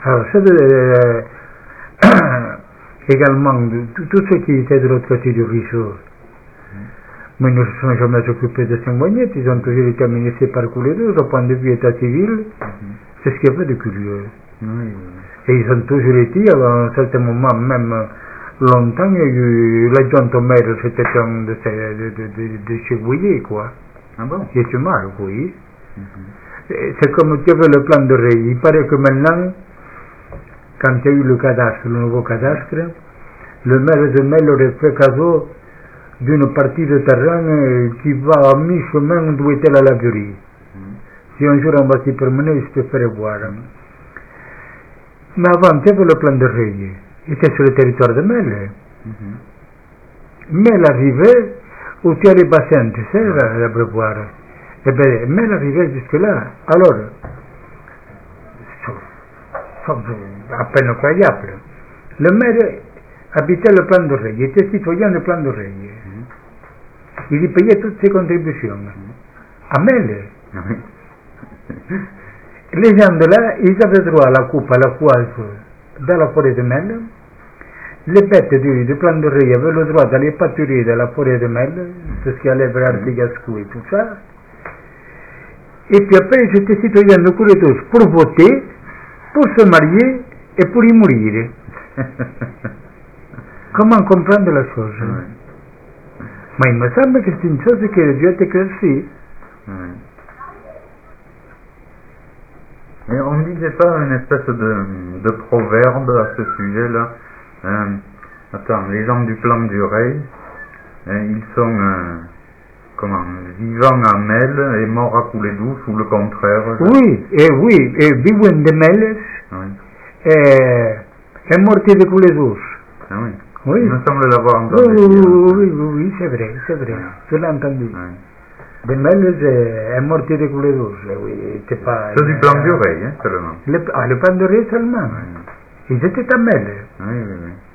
Alors, également, tout ce qui était de l'autre côté du ruisseau, mais ils ne se sont jamais occupés de Saint-Boignet, ils ont toujours été menacés par couler d'eau, au point de vue état civil, c'est ce qu'il y avait de curieux. Et ils ont toujours été, à un certain moment, même longtemps, il y a eu l'adjoint au maire, c'était un de chez Bouillet, quoi. Ah bon? Il était mal, oui. C'est comme tu veux le plan de Rey. Il paraît que maintenant, quand il y a eu le cadastre, le nouveau cadastre, le maire de Mel aurait fait cadeau d'une partie de terrain qui va à mi-chemin d'où était la laverie. Si un jour on va s'y promener, je te ferai voir. Mais avant, tu avais le plan de Rey. Il était sur le territoire de Mel. Mel arrivait où tu as les bassins, tu sais, l'abreuvoir. Eh bien, Mel arrivait jusque-là. Alors, à peine croyable. Le maire habitait le plan de Rey, il était citoyen du plan de Rey. Il y payait toutes ses contributions. À Mel. Les gens de là, ils avaient droit à la coupe, à la foise dans la forêt de Mel. Les bêtes du plan de Rey avaient le droit d'aller pâturer dans la forêt de Mel, tout ce qui allait vers Artigascou et tout ça. Et puis après, ils étaient citoyens de tous pour voter, pour se marier et pour y mourir. Comment comprendre la chose? Mais il me semble que c'est une chose que Dieu a éclaircie. Et on ne disait pas une espèce de proverbe à ce sujet-là. Attends, les gens du plan du Rey, ils sont vivants à Mel et morts à Coulédouce, ou le contraire. Oui, et vivant de Mel et morti de Coulédouce. Ah oui. Oui. Il me semble l'avoir entendu. Oui, c'est vrai, je l'ai entendu. De Mel est morti de Coulédouce, oui, c'est pas... C'est du plan du Rey, seulement. Le plan du Rey seulement. Ils étaient à Mel. Oui.